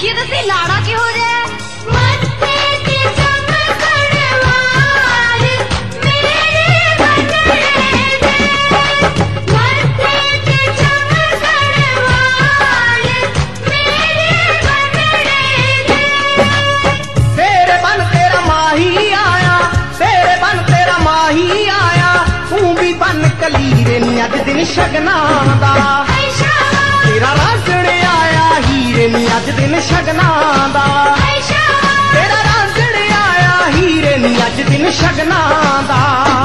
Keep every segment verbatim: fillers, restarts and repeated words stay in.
ये दसी लाड़ा की हो जाए कलीरे नी अज दिन शगना दा तेरा रांझण आया हीरे नी अज दिन शगना दा तेरा रांझण आया हीरे नी अज दिन शगना दा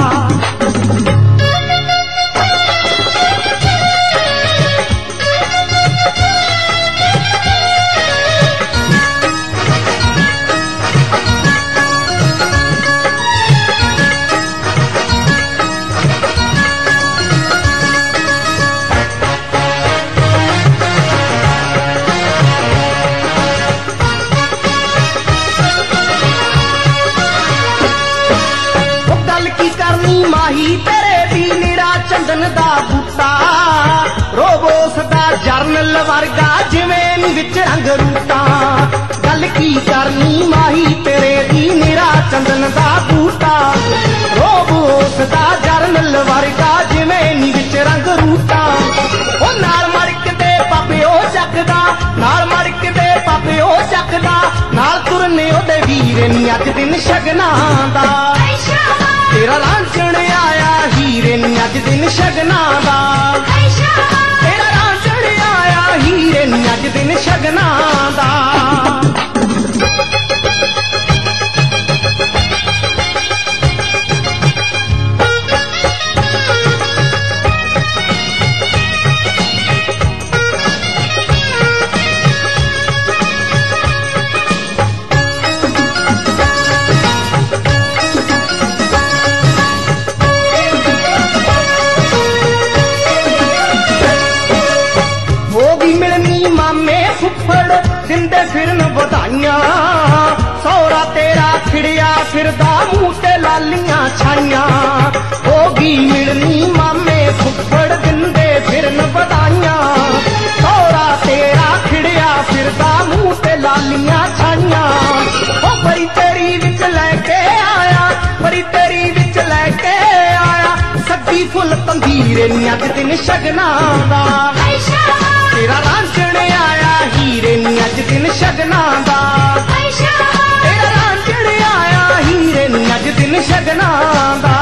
माही तेरे दी नीरा चंदन दा बूटा रोबोस दा जरनल वर्गा जिवें विच रंग रूटा गल की करनी माही तेरे दी नीरा चंदन दा बूटा रोबोस दा जरनल वर्गा जिवें विच रंग रूटा ओ नाल मड़क दे पापिओ चकदा नाल मड़क दे पापिओ चकदा नाल तुरने ओदे वीर नी अज दिन शगना दा तेरा रांझण आया हीरे नी अज दिन शगना दा तेरा रांझण आया हीरे नी अज दिन शगना दा दिंदे फिरन बधाइयां सौरा तेरा खिड़िया फिरदा मूंह ते लालियां छाइयां होगी मिलनी मामे फुफड़ दिंदे फिरन बधाइयां सौरा तेरा खिड़िया फिरदा मूंह ते लालियां छाइयां ओ बड़ी तेरी विच लैके आया बड़ी तेरी विच लैके आया सद्दी फुल तंदीरे नी अज दिन शगना दा तेरा रांझण आया हीरे नी अज दिन शगना दा तेरा रांझण आया हीरे नी अज दिन शगना दा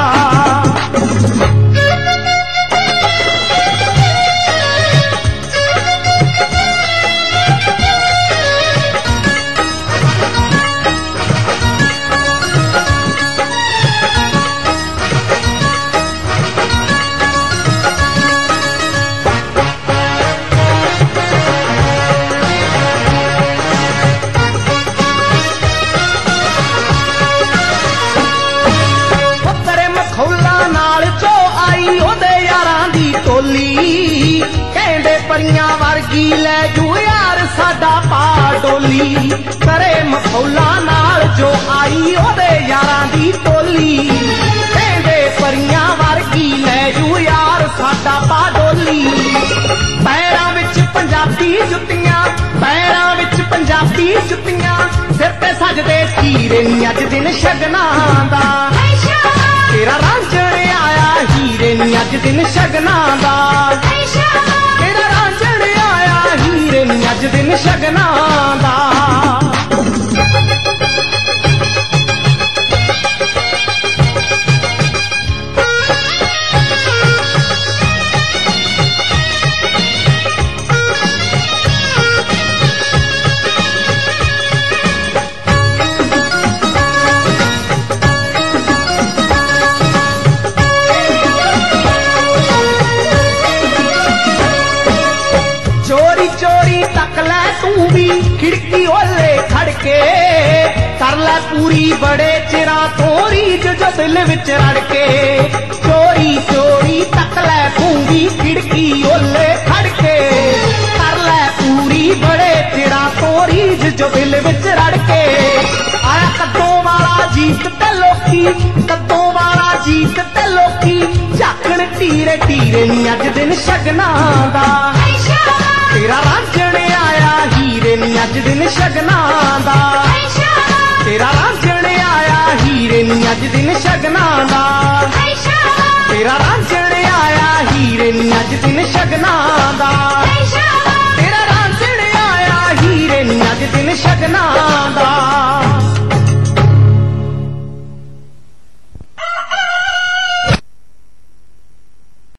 कहंदे परियां वर्गी लै जू यार साडा पा डोली करे मखौला नाल जो आई ओदे यारां दी टोली कहंदे परियां वर्गी लै जू यार साडा पा डोली पैरां विच पंजाबी जुत्तियां पैरां विच पंजाबी जुत्तियां सिर ते सजदे हीरे नी अज दिन शगना दा तेरा रांझण आया हीरे नी अज दिन शगना दा तेरा रांझण आया हीरे नी अज दिन शगना दा तू भी खिड़की ओले खड़के कर लै पूरी बड़े चिरा तोरी जो दिल विच रड़के चोरी चोरी तक लै तू भी खिड़की ओले खड़के कर लै पूरी बड़े चिरा तोरी जो दिल विच रड़के आया कद्दों वाला जीत ते लोकी कद्दों वाला जीत ते लोकी झाकण टीरे टीरे नी अज दिन शगना दा तेरा रांझण आया हीरे ਹੀਰੇ ਨੀ ਅੱਜ ਦਿਨ ਸ਼ਗਨਾਂ ਦਾ ਤੇਰਾ ਰਾਂਝਣ ਆਇਆ ਹੀਰੇ ਨੀ ਅੱਜ ਦਿਨ ਸ਼ਗਨਾਂ ਦਾ ਤੇਰਾ ਰਾਂਝਣ ਆਇਆ ਹੀਰੇ ਨੀ ਅੱਜ ਦਿਨ ਸ਼ਗਨਾਂ ਦਾ ਤੇਰਾ ਰਾਂਝਣ ਆਇਆ ਹੀਰੇ ਨੀ ਅੱਜ ਦਿਨ ਸ਼ਗਨਾਂ